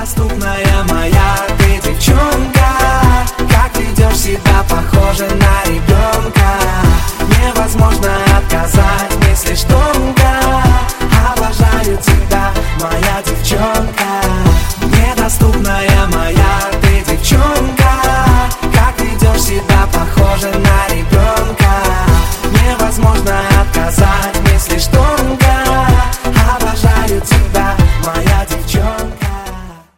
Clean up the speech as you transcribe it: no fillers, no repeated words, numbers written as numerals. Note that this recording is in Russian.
недоступная моя ты девчонка. Как ведешь себя, похоже на ребенка.